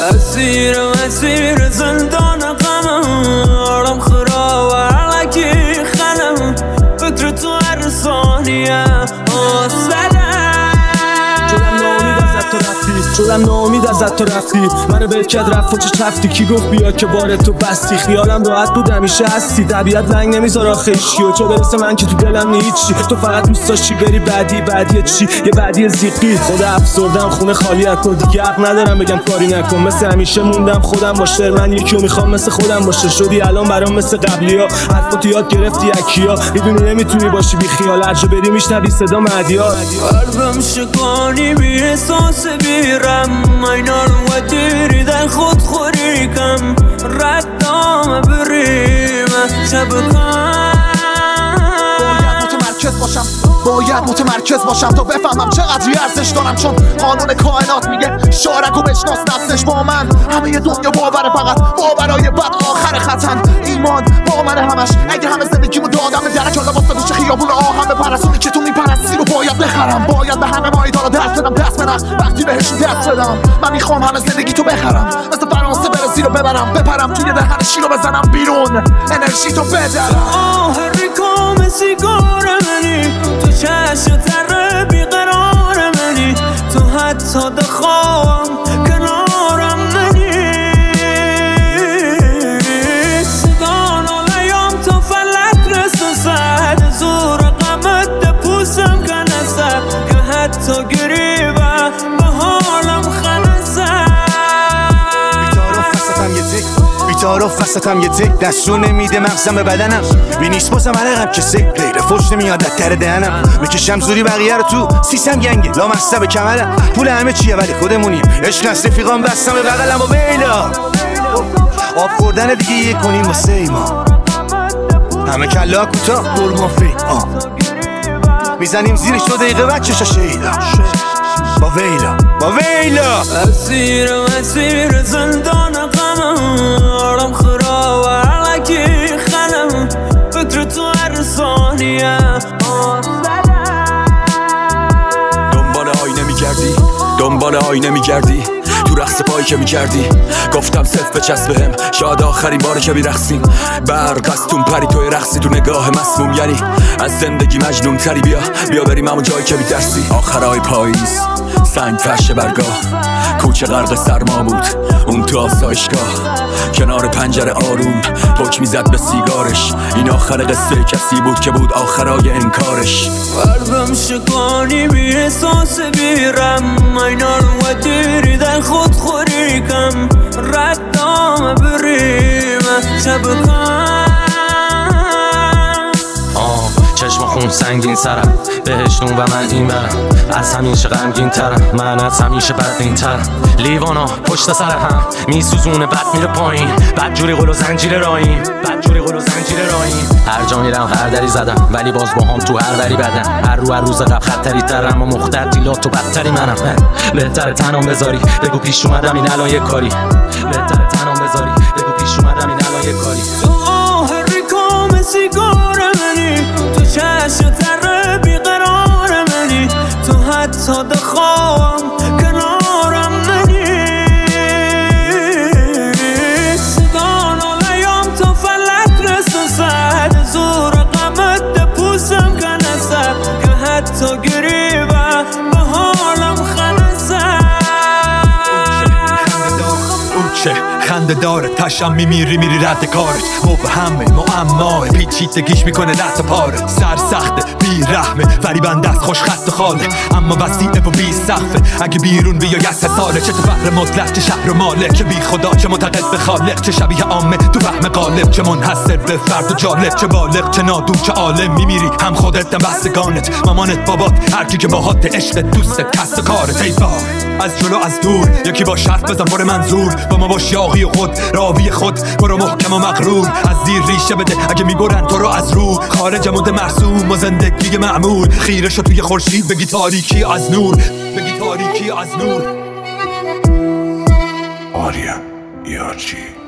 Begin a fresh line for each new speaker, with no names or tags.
اسیر زندان غمم آرام خراب علکی خلم فکر تو هر ثانیه
شدم ناامید ازت تو رفتی منو ول کرد رفت و چه چفتی کی گفت بیا که بار تو بستی خیالم راحت بود همیشه هستی طبیعت لنگ نمیذاره آخه هیچی چه برسه من که تو دلم نیچی تو فقط دوست داشتی بری بعدی چی یه بعدی زیقی خود افسردم خونه خالی اکن دیگه حق ندارم بگم کاری نکن مثل همیشه موندم خودم باشه من یکیو میخوام مثل خودم باشه شدی الان برام مثل قبلیا حرفاتو یاد گرفتی یکیا میدونی نمیتونی باشی بی خیال هر جا بری میشنوی صدا مهدیار
قلبم شکانی بی احساس اینا رو ودیری در خود خوری کم ردام بریم شب
باید متمرکز باشم تا بفهمم چقدر ارزش دارم چون قانون کائنات میگه شارکو بشناس نفسش با من همه دنیا باوره فقط باورای بد آخر ختن ایمان با من همش اگه همه زندگیمو دادم به درک حالا واسه گوشه خیابون آهم بپرسونی که تو میپرستی رو باید بخرم باید به همه مایدارا دست بدم دست بدم وقتی بهشون دست بدم من میخوام همه زندگی تو بخرم مثل فرانسه برسی رو ببرم بپرم توی دهن شیرو بزنم بیرون انرژی تو بدرم
ریکام سیگار منی تو چشم تر بیقرار منی تو حتی دخوام کنارم منی سگان و لیام تو فلک رسو سد زور قمت ده پوسم کنسد که حتی گریبه به حالم خنسد
بیتارو فستم یه تک دستون نمیده مغزم به بدنم بی نیست بازم عرقم که سک غیر فوش نمیاد در دهنم میکشم زوری بقیه رو تو سیسم گنگه لا مسته به کمرم پول همه چیه ولی خودمونیم عشق از رفیقام بستم به بغلم و بیلا آب خوردن دیگه یه کنیم واسه ایما همه کلا کوتاه برمافی میزنیم زیرش 2 دقیقه بعد چشا شیدا با ویلا
اسیر زندان غمم آرام خراب علکی خلم فکر تو هر ثانیه
دنبال آینه میگردی تو رقص پایی که میکردی گفتم صف بچسب بهم شاید آخرین باره که میرقصیم برق از تون پری توی رقصی تو نگاه مسموم یعنی از زندگی مجنون تری بیا بریم همون جایی که میترسی آخرای پاییز سنگ فرش برگاه کوچه غرق سرما بود اون تو آسایشگاه کنار پنجره آروم پک میزد به سیگارش این آخر قصه کسی بود که بود آخرای انکارش
قلبم شکانی بی احساس بیرم اینا رو ودیری در خود خوری کم ردام بریم شب
چشم خون سنگین سرم بهشتون و من این برم از همیشه غمگین ترم من از همیشه بدین ترم لیوانا پشت سر هم میسوزونه بد میره پایین بدجوری قل و زنجیر رایم هر جا میرم هر دری زدم ولی باز با هم تو هر وری بدم هر روز قبل خطری ترم و مختر دیلات و بدتری منم بهتره تنام بذاری بگو پیش اومدم این الان یه کاری
تو ریکام سیگار منی تو چشم تر بیقرار منی تو حتی دخوام کنارم منی سگان و لیام تو فلک رسو سد زور قمت ده پوسم کنسد که حتی گریبه به حالم خنسد
خنده داره تشم میری رد کارت مبهمه معماه پیچیدگیش میکنه دست پاره سر سخته بی رحمه فریبنده است خوش خط خاله اما وسیعه و بی سقفه اگه بیرون بیای از حساله چه تو فقر مطلق چه شهر مالک چه بی خدا چه معتقد به خالق چه شبیه عامه تو فهم غالب چه منحصر به فرد و جالب چه بالغ چه نادون چه عالم میمیری هم خودت هم بستگانت مامانت بابات هرکی که باهات عشق دوستت کس و کارت ای از جلو از دور یکی با شرط بزن پر منظور با ما باش یاغی و خود راوی خود برو محکم و مغرور از زیر ریشه بده اگه میبرن تو رو از رو خارج مده مرسوم و زندگی معمول خیره شو توی خورشید بگی تاریکی از نور آریا یارچی